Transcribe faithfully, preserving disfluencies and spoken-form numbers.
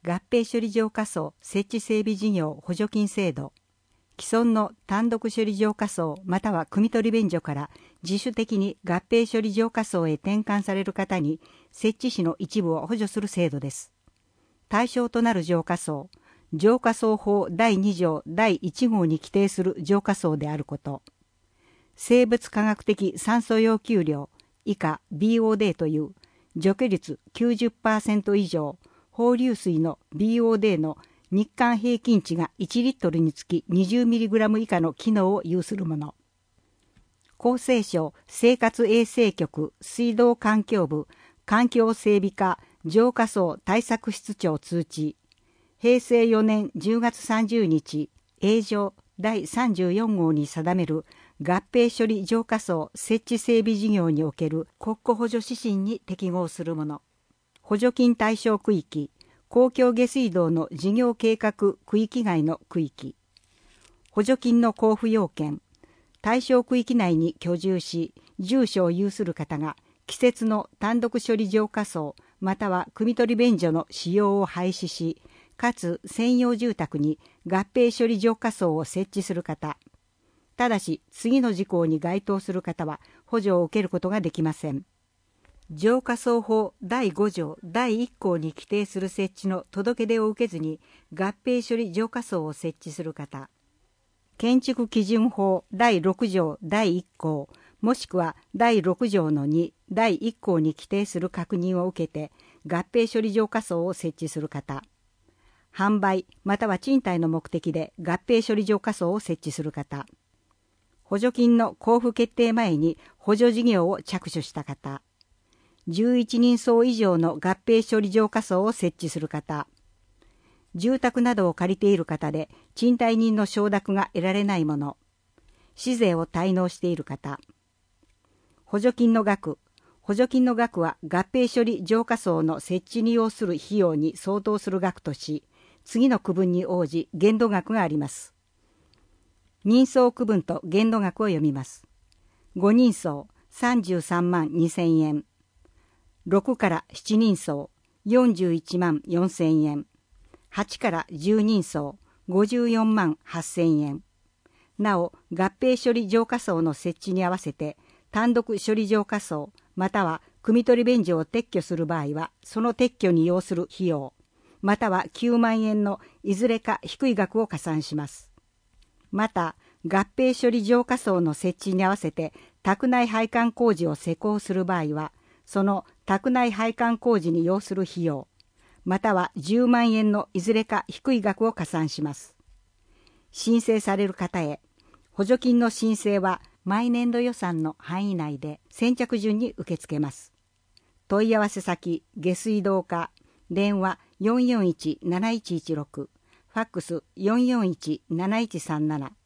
合併処理場仮想設置整備事業補助金制度、既存の単独処理場仮想または汲み取り便所から自主的に合併処理場仮想へ転換される方に設置費の一部を補助する制度です。対象となる場仮想、場仮想法だいに条だいいち号に規定する場仮想であること、生物化学的酸素要求量以下 ビーオーディー という除去率 きゅうじゅっパーセント 以上、放流水の ビーオーディー の日間平均値がいちリットルにつき にじゅうミリグラム 以下の機能を有するもの。厚生省生活衛生局水道環境部環境整備課浄化層対策室長通知、へいせいよねんじゅうがつさんじゅうにち営条だいさんじゅうよん号に定める合併処理浄化層設置整備事業における国庫補助指針に適合するもの。補助金対象区域、公共下水道の事業計画区域外の区域。補助金の交付要件、対象区域内に居住し、住所を有する方が、既設の単独処理浄化槽または汲み取り便所の使用を廃止し、かつ専用住宅に合併処理浄化槽を設置する方。ただし、次の事項に該当する方は補助を受けることができません。浄化槽法だいご条だいいっ項に規定する設置の届け出を受けずに合併処理浄化槽を設置する方、建築基準法だいろく条だいいっ項もしくはだいろく条のにだいいっ項に規定する確認を受けて合併処理浄化槽を設置する方、販売または賃貸の目的で合併処理浄化槽を設置する方、補助金の交付決定前に補助事業を着手した方、じゅういちにんそう以上の合併処理浄化槽を設置する方、住宅などを借りている方で賃貸人の承諾が得られない者、市税を滞納している方、補助金の額、補助金の額は合併処理浄化槽の設置に要する費用に相当する額とし、次の区分に応じ限度額があります。人相区分と限度額を読みます。ごにんそうさんじゅうさんまんにせんえん、ろくからしちにんそうよんじゅういちまんよんせんえん、はちからじゅうにんそうごじゅうよんまんはっせんえん。なお、合併処理浄化槽の設置に合わせて単独処理浄化槽または汲み取り便所を撤去する場合はその撤去に要する費用またはきゅうまんえんのいずれか低い額を加算します。また合併処理浄化槽の設置に合わせて宅内配管工事を施工する場合はその宅内配管工事に要する費用またはじゅうまんえんのいずれか低い額を加算します。申請される方へ補助金の申請は毎年度予算の範囲内で先着順に受け付けます。問い合わせ先下水道課、電話 よんよんいちなないちいちろく、ファックス よんよんいちなないちさんなな